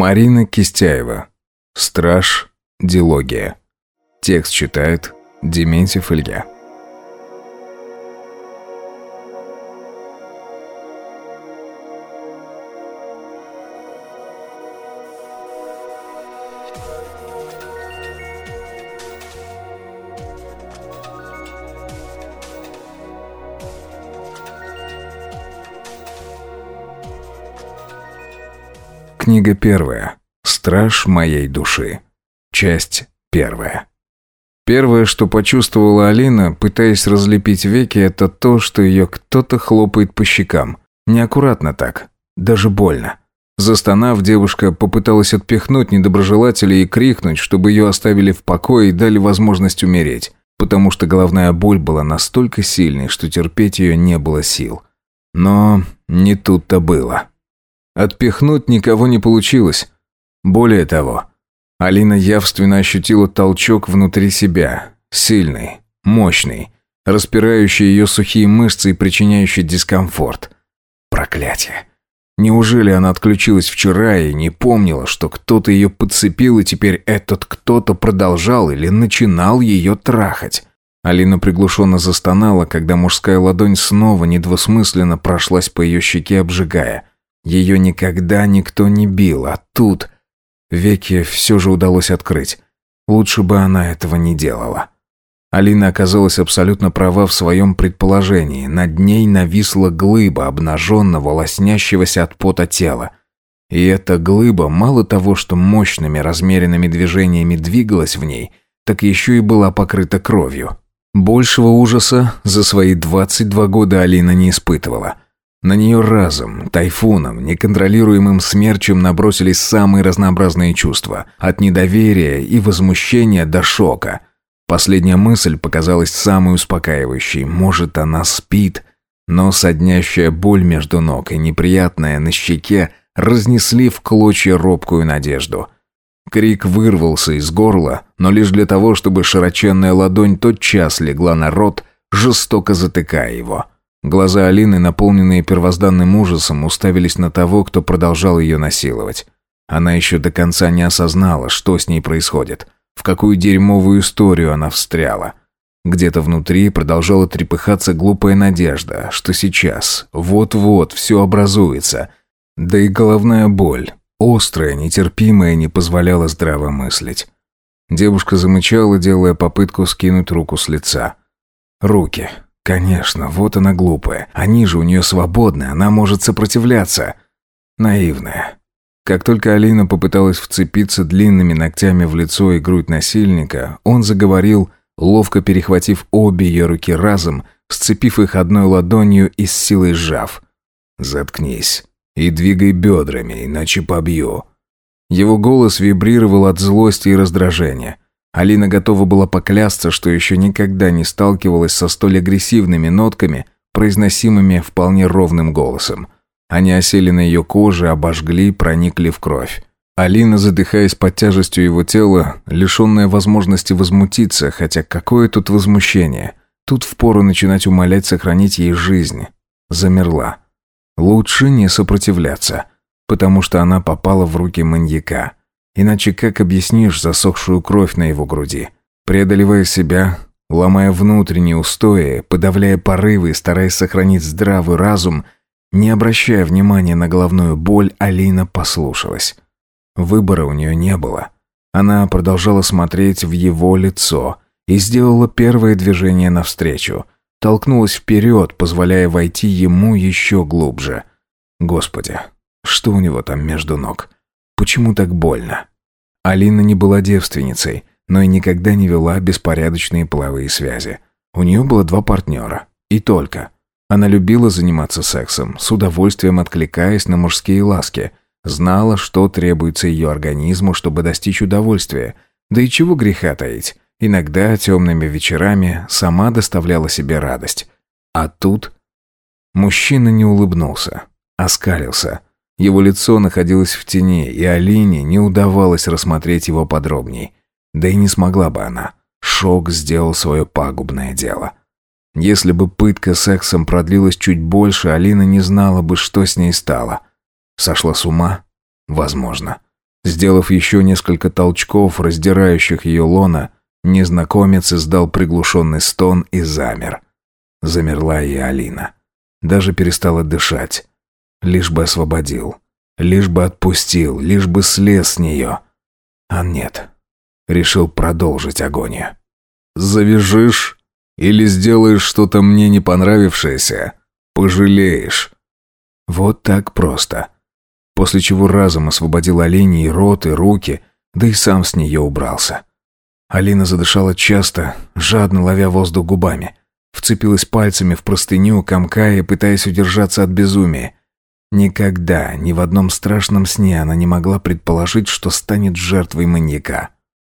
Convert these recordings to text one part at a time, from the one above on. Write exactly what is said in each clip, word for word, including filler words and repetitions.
Марина Кистяева. Страж. Дилогия. Текст читает Дементьев Илья. Книга первая. Страж моей души. Часть первая. Первое, что почувствовала Алина, пытаясь разлепить веки, это то, что ее кто-то хлопает по щекам. Неаккуратно так. Даже больно. Застонав, девушка попыталась отпихнуть недоброжелателя и крикнуть, чтобы ее оставили в покое и дали возможность умереть, потому что головная боль была настолько сильной, что терпеть ее не было сил. Но не тут-то было. Отпихнуть никого не получилось. Более того, Алина явственно ощутила толчок внутри себя, сильный, мощный, распирающий ее сухие мышцы и причиняющий дискомфорт. Проклятие. Неужели она отключилась вчера и не помнила, что кто-то ее подцепил, и теперь этот кто-то продолжал или начинал ее трахать? Алина приглушенно застонала, когда мужская ладонь снова недвусмысленно прошлась по ее щеке, обжигая. Ее никогда никто не бил, а тут... Веки все же удалось открыть. Лучше бы она этого не делала. Алина оказалась абсолютно права в своем предположении. Над ней нависла глыба обнаженного, лоснящегося от пота тела. И эта глыба мало того, что мощными размеренными движениями двигалась в ней, так еще и была покрыта кровью. Большего ужаса за свои двадцать два года Алина не испытывала. На нее разом, тайфуном, неконтролируемым смерчем набросились самые разнообразные чувства, от недоверия и возмущения до шока. Последняя мысль показалась самой успокаивающей. Может, она спит, но соднящая боль между ног и неприятная на щеке разнесли в клочья робкую надежду. Крик вырвался из горла, но лишь для того, чтобы широченная ладонь тотчас легла на рот, жестоко затыкая его. Глаза Алины, наполненные первозданным ужасом, уставились на того, кто продолжал ее насиловать. Она еще до конца не осознала, что с ней происходит, в какую дерьмовую историю она встряла. Где-то внутри продолжала трепыхаться глупая надежда, что сейчас, вот-вот, все образуется. Да и головная боль, острая, нетерпимая, не позволяла здраво мыслить. Девушка замычала, делая попытку скинуть руку с лица. Руки. Конечно, вот она глупая. Они же у нее свободны, она может сопротивляться. Наивная. Как только Алина попыталась вцепиться длинными ногтями в лицо и грудь насильника, он заговорил, ловко перехватив обе ее руки разом, сцепив их одной ладонью и с силой сжав. «Заткнись и двигай бедрами, иначе побью». Его голос вибрировал от злости и раздражения. Алина готова была поклясться, что еще никогда не сталкивалась со столь агрессивными нотками, произносимыми вполне ровным голосом. Они осели на ее коже, обожгли, проникли в кровь. Алина, задыхаясь под тяжестью его тела, лишенная возможности возмутиться, хотя какое тут возмущение. Тут впору начинать умолять сохранить ей жизнь. Замерла. Лучше не сопротивляться, потому что она попала в руки маньяка. Иначе как объяснишь засохшую кровь на его груди? Преодолевая себя, ломая внутренние устои, подавляя порывы и стараясь сохранить здравый разум, не обращая внимания на головную боль, Алина послушалась. Выбора у нее не было. Она продолжала смотреть в его лицо и сделала первое движение навстречу. Толкнулась вперед, позволяя войти ему еще глубже. Господи, что у него там между ног? Почему так больно? Алина не была девственницей, но и никогда не вела беспорядочные половые связи. У нее было два партнера. И только. Она любила заниматься сексом, с удовольствием откликаясь на мужские ласки. Знала, что требуется ее организму, чтобы достичь удовольствия. Да и чего греха таить. Иногда темными вечерами сама доставляла себе радость. А тут... Мужчина не улыбнулся, оскалился. Его лицо находилось в тени, и Алине не удавалось рассмотреть его подробней. Да и не смогла бы она. Шок сделал свое пагубное дело. Если бы пытка сексом продлилась чуть больше, Алина не знала бы, что с ней стало. Сошла с ума? Возможно. Сделав еще несколько толчков, раздирающих ее лона, незнакомец издал приглушенный стон и замер. Замерла и Алина. Даже перестала дышать. Лишь бы освободил. Лишь бы отпустил. Лишь бы слез с нее. А нет. Решил продолжить агонию. «Завяжешь? Или сделаешь что-то мне не понравившееся? Пожалеешь». Вот так просто. После чего разом освободил Алине и рот, и руки, да и сам с нее убрался. Алина задышала часто, жадно ловя воздух губами. Вцепилась пальцами в простыню, комкая, пытаясь удержаться от безумия. Никогда, ни в одном страшном сне она не могла предположить, что станет жертвой маньяка.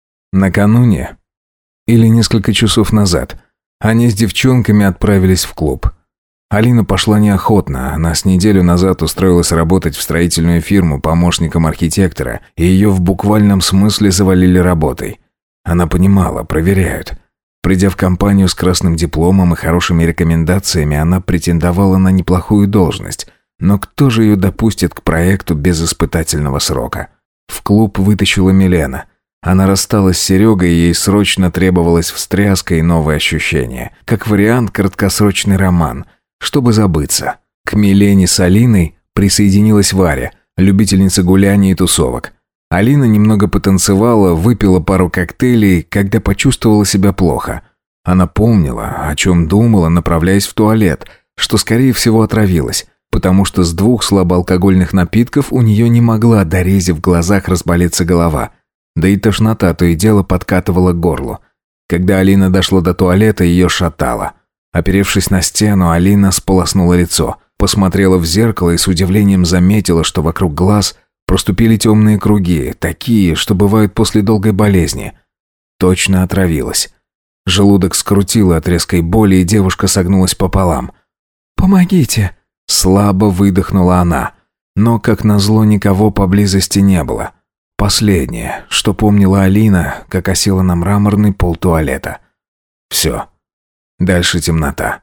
Накануне, или несколько часов назад, они с девчонками отправились в клуб. Алина пошла неохотно, она с неделю назад устроилась работать в строительную фирму помощником архитектора, и ее в буквальном смысле завалили работой. Она понимала, проверяют. Придя в компанию с красным дипломом и хорошими рекомендациями, она претендовала на неплохую должность. Но кто же ее допустит к проекту без испытательного срока? В клуб вытащила Милена. Она рассталась с Серегой, и ей срочно требовалась встряска и новые ощущения. Как вариант, краткосрочный роман, чтобы забыться. К Милене с Алиной присоединилась Варя, любительница гуляний и тусовок. Алина немного потанцевала, выпила пару коктейлей, когда почувствовала себя плохо. Она помнила, о чем думала, направляясь в туалет, что, скорее всего, отравилась, потому что с двух слабоалкогольных напитков у нее не могла до рези в глазах разболеться голова. Да и тошнота то и дело подкатывала к горлу. Когда Алина дошла до туалета, ее шатало. Оперевшись на стену, Алина сполоснула лицо, посмотрела в зеркало и с удивлением заметила, что вокруг глаз проступили темные круги, такие, что бывают после долгой болезни. Точно отравилась. Желудок скрутило от резкой боли, и девушка согнулась пополам. «Помогите!» — слабо выдохнула она. Но, как назло, никого поблизости не было. Последнее, что помнила Алина, как осела на мраморный пол туалета. Все. Дальше темнота.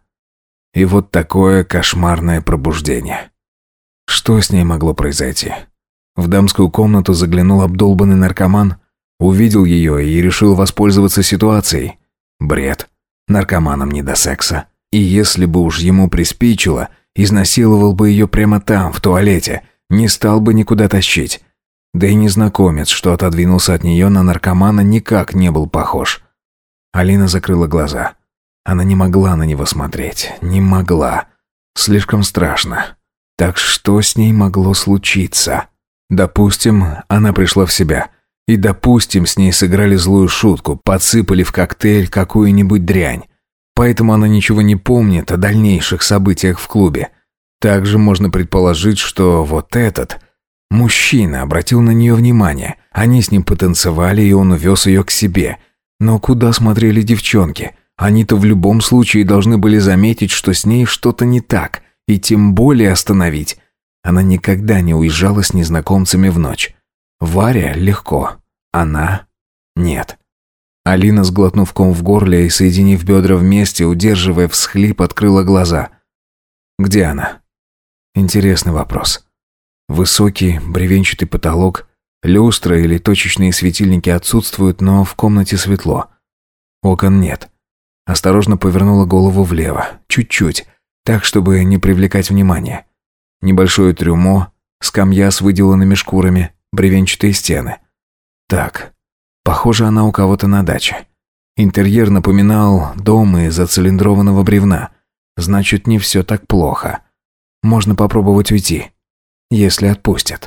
И вот такое кошмарное пробуждение. Что с ней могло произойти? В дамскую комнату заглянул обдолбанный наркоман, увидел ее и решил воспользоваться ситуацией. Бред. Наркоманам не до секса. И если бы уж ему приспичило, изнасиловал бы ее прямо там, в туалете, не стал бы никуда тащить. Да и незнакомец, что отодвинулся от нее, на наркомана никак не был похож. Алина закрыла глаза. Она не могла на него смотреть. Не могла. Слишком страшно. Так что с ней могло случиться? Допустим, она пришла в себя. И, допустим, с ней сыграли злую шутку, подсыпали в коктейль какую-нибудь дрянь. Поэтому она ничего не помнит о дальнейших событиях в клубе. Также можно предположить, что вот этот мужчина обратил на нее внимание. Они с ним потанцевали, и он увез ее к себе. Но куда смотрели девчонки? Они-то в любом случае должны были заметить, что с ней что-то не так, и тем более остановить. Она никогда не уезжала с незнакомцами в ночь. Варя легко, она нет. Алина, сглотнув ком в горле и соединив бедра вместе, удерживая всхлип, открыла глаза. Где она? Интересный вопрос. Высокий бревенчатый потолок, люстра или точечные светильники отсутствуют, но в комнате светло. Окон нет. Осторожно повернула голову влево, чуть-чуть, так, чтобы не привлекать внимания. Небольшое трюмо, скамья с выделанными шкурами, бревенчатые стены. Так, похоже, она у кого-то на даче. Интерьер напоминал дом из оцилиндрованного бревна. Значит, не все так плохо. Можно попробовать уйти, если отпустят.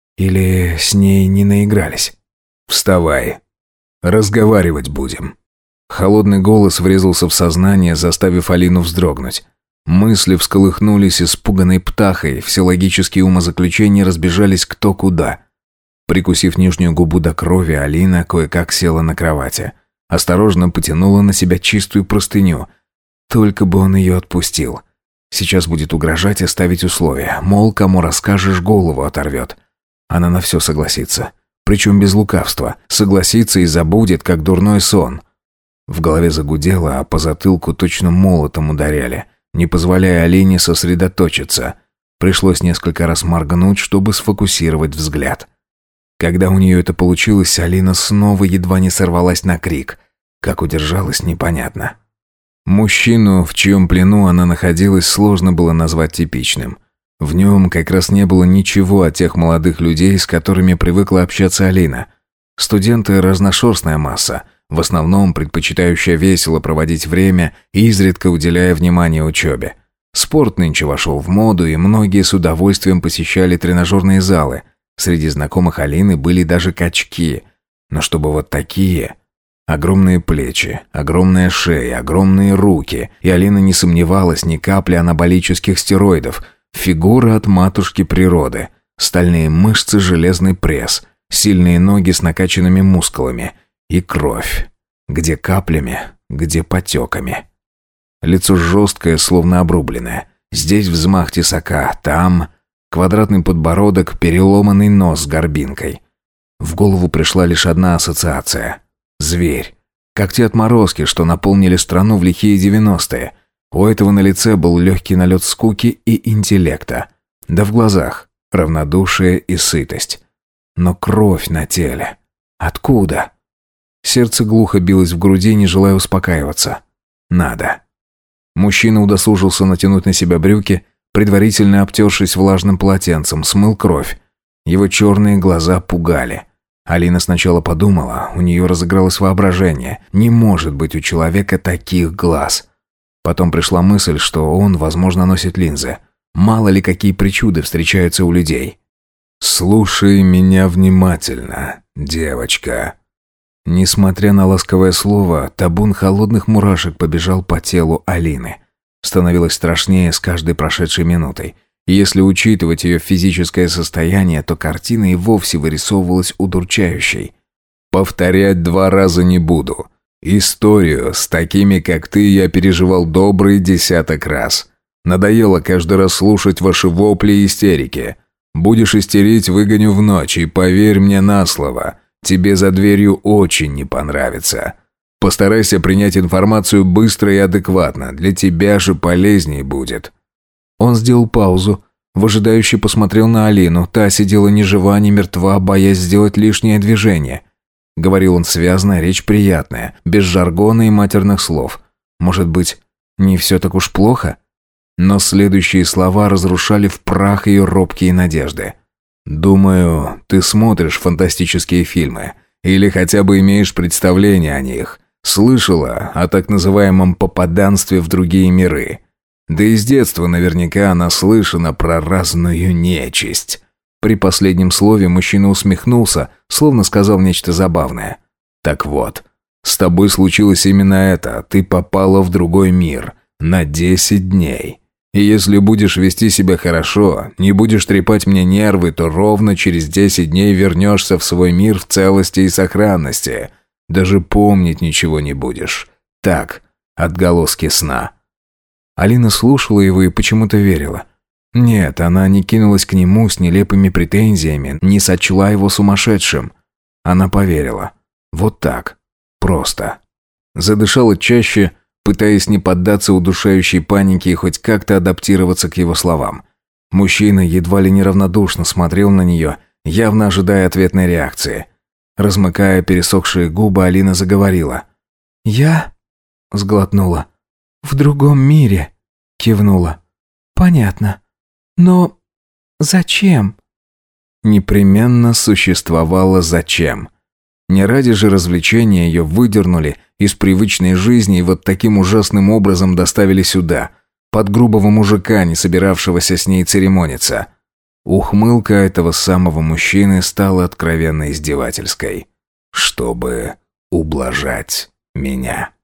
Или с ней не наигрались. «Вставай. Разговаривать будем». Холодный голос врезался в сознание, заставив Алину вздрогнуть. Мысли всколыхнулись испуганной птахой, все логические умозаключения разбежались кто куда. Прикусив нижнюю губу до крови, Алина кое-как села на кровати. Осторожно потянула на себя чистую простыню. Только бы он ее отпустил. Сейчас будет угрожать и ставить условия. Мол, кому расскажешь, голову оторвет. Она на все согласится. Причем без лукавства. Согласится и забудет, как дурной сон. В голове загудело, а по затылку точно молотом ударяли, не позволяя Алине сосредоточиться. Пришлось несколько раз моргнуть, чтобы сфокусировать взгляд. Когда у нее это получилось, Алина снова едва не сорвалась на крик. Как удержалась, непонятно. Мужчину, в чьем плену она находилась, сложно было назвать типичным. В нем как раз не было ничего от тех молодых людей, с которыми привыкла общаться Алина. Студенты – разношерстная масса, в основном предпочитающая весело проводить время и изредка уделяя внимание учебе. Спорт нынче вошел в моду, и многие с удовольствием посещали тренажерные залы. Среди знакомых Алины были даже качки. Но чтобы вот такие... Огромные плечи, огромная шея, огромные руки. И Алина не сомневалась ни капли анаболических стероидов. Фигура от матушки природы. Стальные мышцы, железный пресс. Сильные ноги с накачанными мускулами. И кровь. Где каплями, где потеками. Лицо жесткое, словно обрубленное. Здесь взмах тесака, там... Квадратный подбородок, переломанный нос с горбинкой. В голову пришла лишь одна ассоциация. Зверь. Как те отморозки, что наполнили страну в лихие девяностые. У этого на лице был легкий налет скуки и интеллекта. Да в глазах равнодушие и сытость. Но кровь на теле. Откуда? Сердце глухо билось в груди, не желая успокаиваться. Надо. Мужчина удосужился натянуть на себя брюки, предварительно обтершись влажным полотенцем, смыл кровь. Его черные глаза пугали. Алина сначала подумала, у нее разыгралось воображение. Не может быть у человека таких глаз. Потом пришла мысль, что он, возможно, носит линзы. Мало ли какие причуды встречаются у людей. «Слушай меня внимательно, девочка». Несмотря на ласковое слово, табун холодных мурашек побежал по телу Алины. Становилось страшнее с каждой прошедшей минутой. И если учитывать ее физическое состояние, то картина и вовсе вырисовывалась удурчающей. «Повторять два раза не буду. Историю с такими, как ты, я переживал добрый десяток раз. Надоело каждый раз слушать ваши вопли и истерики. Будешь истерить, выгоню в ночь, и поверь мне на слово, тебе за дверью очень не понравится. Постарайся принять информацию быстро и адекватно, для тебя же полезнее будет». Он сделал паузу, выжидающе посмотрел на Алину. Та сидела ни жива, ни мертва, боясь сделать лишнее движение. Говорил он связно, речь приятная, без жаргона и матерных слов. Может быть, не все так уж плохо? Но следующие слова разрушали в прах ее робкие надежды. «Думаю, ты смотришь фантастические фильмы, или хотя бы имеешь представление о них. Слышала о так называемом попаданстве в другие миры. Да и с детства наверняка наслышана про разную нечисть». При последнем слове мужчина усмехнулся, словно сказал нечто забавное. «Так вот, с тобой случилось именно это. Ты попала в другой мир. На десять дней. И если будешь вести себя хорошо, не будешь трепать мне нервы, то ровно через десять дней вернешься в свой мир в целости и сохранности. Даже помнить ничего не будешь. Так, отголоски сна». Алина слушала его и почему-то верила. Нет, она не кинулась к нему с нелепыми претензиями, не сочла его сумасшедшим. Она поверила. Вот так. Просто. Задышала чаще, пытаясь не поддаться удушающей панике и хоть как-то адаптироваться к его словам. Мужчина едва ли неравнодушно смотрел на нее, явно ожидая ответной реакции. Размыкая пересохшие губы, Алина заговорила. «Я?» — сглотнула. «В другом мире», — кивнула. «Понятно. Но зачем?» Непременно существовало «зачем». Не ради же развлечения ее выдернули из привычной жизни и вот таким ужасным образом доставили сюда, под грубого мужика, не собиравшегося с ней церемониться. Ухмылка этого самого мужчины стала откровенно издевательской. «Чтобы ублажать меня».